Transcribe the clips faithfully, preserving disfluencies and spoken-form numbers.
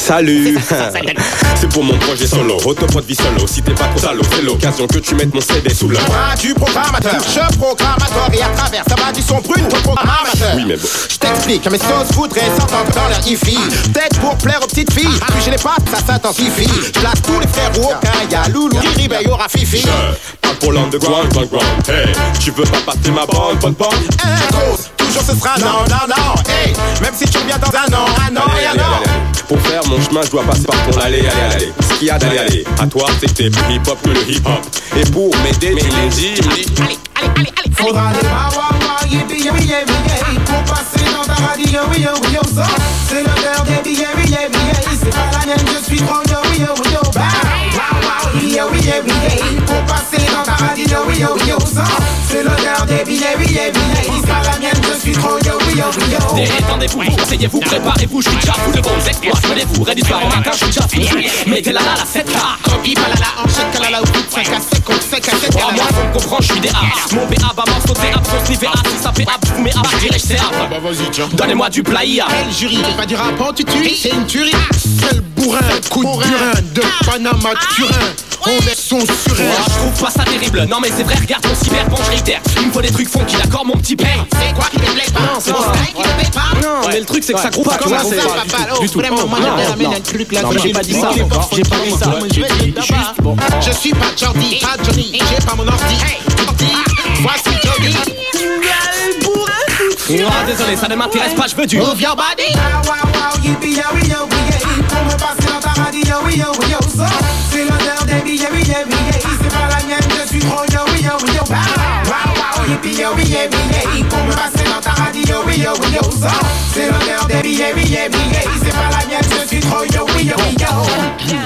Salut. C'est pour mon projet solo, autopod vie solo. Si t'es pas trop salaud, c'est l'occasion que tu mettes mon C D sous le Moi du programmateur, je programmateur et à travers ça va du son brune, ton programmateur. Oui mais bon. Je t'explique, mes sauces voudraient s'entendre dans leur hi-fi. Peut-être pour plaire aux petites filles, plus j'ai les pattes, ça s'intensifie. Je place tous les frères ou aucun, y'a Loulou, Riri, ben y'aura Fifi. Je parle pour l'underground, ground, ground. Hey, tu veux pas passer ma bande, bonne bande? Hey, grosse, toujours ce sera non, non, non. Hey, même si tu reviens dans un an, un an allez, et un allez, an. allez, allez. Pour faire mon chemin, je dois passer par ton allez, allez, allez. Ce qu'il y a d'aller, allez. À toi, c'est que t'es plus hip-hop que le hip-hop. Et pour m'aider, tu me dis, tu me dis. Allez, allez, allez, allez. Faudra des wa wa wa, yippie, yippie, yippie, pour passer dans ta radio, oui, yo, oui, yo, ça. C'est l'odeur des billets, billets, billets. C'est pas la mienne, je suis trop, yo, oui, yo, oui, yo, bah. Wa wa, oui, yo, oui, yo, oui, pour passer dans ta radio, oui, yo, oui, yo, ça. C'est l'odeur des billets, billets, billets. C'est pas la mienne, je suis trop, yo, oui, yo, oui, yo. Détendez-vous, asseyez-vous, préparez-vous, je suis déjà fou de vos exploits. Menez-vous, réduit soir au matin, je suis déjà fou. Mettez la la la sept K. Coquille, palala, en chèque, kalala, ou plus de cinq à sept, contre cinq à sept, Moi, moi, on me comprend, je suis des A. Mon B A, bah, morceau, c'est A, sauce, V A, si ça fait A, vous mais A, je dirais, c'est A. bah vas-y, tiens. Donnez-moi du playa. Hey, le jury, c'est pas du rap en tutu, c'est une tuerie. Seul bourrin, coup de burin, de Panama Turin. On est son surin. Oh, je trouve pas ça terrible. Non mais c'est vrai, regarde mon cyber, bon je réitère. Il me faut des trucs funky, d'accord mon petit père. C'est quoi qui te plaît pas? Non, c'est mon pas style qui te plaît pas? Non, mais le truc c'est que ça groupe pas. Comment tu vois, ça, c'est- papa? Oh, du tout. vraiment, moi, Non, j'avais ramené non. un truc là. Non, que mais j'ai j'ai pas dit dit ça. qu'il est pas J'ai pas fort, dit moi, ça. je vais J'ai dit là-bas. juste, bon. Je suis pas Jordi, pas Johnny, j'ai pas mon ordi. Ordi, voici Johnny. Non, désolé, ça ne m'intéresse pas, je veux du. Move your body. Wow, wow, wow, yippie, yo, yo, yo, pour me passer dans ta radio, yo, yo, yo, ça. C'est l'odeur des billets, billets, billets. C'est pas la mienne, je suis trop, yo, yo, yo, wow, wow, yippie, yo, billets, billets. Pour me passer dans ta radio, yo, yo, ça. C'est l'odeur des billets, billets, billets. C'est pas la mienne, je suis trop, yo, yo, yo.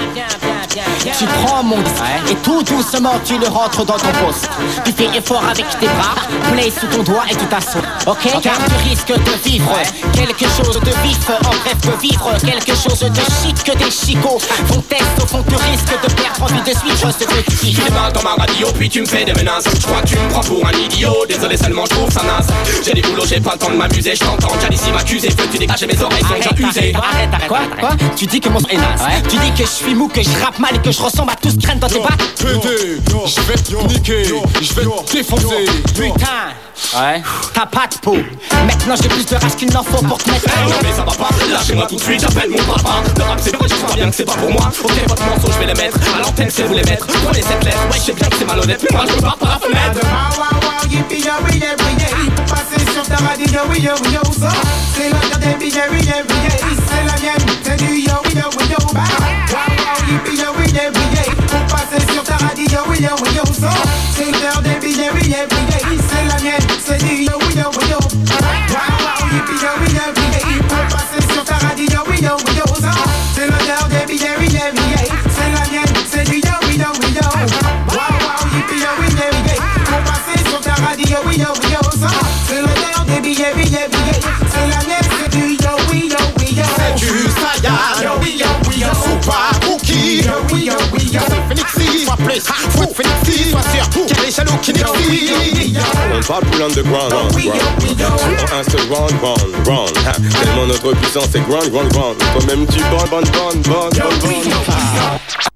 Tu prends mon disque et tout doucement tu le rentres dans ton poste. Tu fais effort avec tes bras, play sous ton doigt et tu t'assois. Ok, car tu risques de vivre quelque chose de vif, en bref de vivre quelque chose de chic que des chicots. Ton test au fond tu risques de perdre envie de suivre ce que tu Tu kiffes. démarres dans ma radio, puis tu me fais des menaces. Je crois que tu me prends pour un idiot. Désolé seulement, je trouve ça naze. J'ai des boulots, j'ai pas le temps de m'amuser. Je t'entends, j'ai ici m'accuser. Peux-tu dégager mes oreilles sont déjà usées. Arrête, arrête, quoi, quoi? Tu dis que mon son est naze. Tu dis que je suis mou, que je rappe mal et que je ressemble à tout ce qui traîne dans tes bas. Pédé, je vais te niquer, je vais te défoncer. Putain, ouais, t'as pas de peau. Maintenant j'ai plus de race qu'il n'en faut pour te mettre. Non mais ça va pas, lâchez-moi tout de suite, j'appelle mon papa. Le rap c'est vrai, je crois bien que c'est pas pour moi. Ok, votre morceau je vais les mettre, à l'antenne c'est vous les mettre. Prenez cette lettre, ouais je sais bien que c'est malhonnête, mais moi je me barre par la fenêtre. Wow, wow, wow, yippie, yo, oui, yo, oui, yo. Pour passer sur ta radio, oui, yo, oui, yo, ça. C'est l'odeur des billets, oui, yo, oui, yo. C'est la mienne, c'est du yo, oui, yo, oui, yo. Wow, wow, yippie, yo, oui, yo, oui, yo. Pour passer sur ta radio, oui, yo, oui, yo, ça. C'est l'odeur des billets, oui, yo, oui, yo. C'est la mienne, c'est du yo, oui, yo, oui, yo. Wow, wow, yippie, yo, oui, yo, oui, yo. Pour passer sur ta radio, oui, yo, oui, yo, ça. C'est l'odeur des billets, oui, yo, oui, yo. C'est la mienne, c'est du yo, oui, yo, oui, yo. Wow, wow, yippie, yo, oui, yo, oui, yo. Pour passer sur ta radio, oui, yo, oui, yo, ça. C'est l'odeur des billets, billets, billets. C'est la mienne, c'est du yo, oui, yo, oui, yo. C'est du Saya, yo, oui, yo, oui, yo. Super Cookie, yo, oui, yo, oui, yo. Phoenixy, sois plus, faut Phoenixy, sois sûr, qu'il y a les jaloux qui n'existent. On parle pour l'underground, underground. Sur Instagram, ground, ground. Ha, tellement notre puissance est ground, ground, ground. Toi-même tu bonnes, bonne, bonne, bonne, bonne, bonne.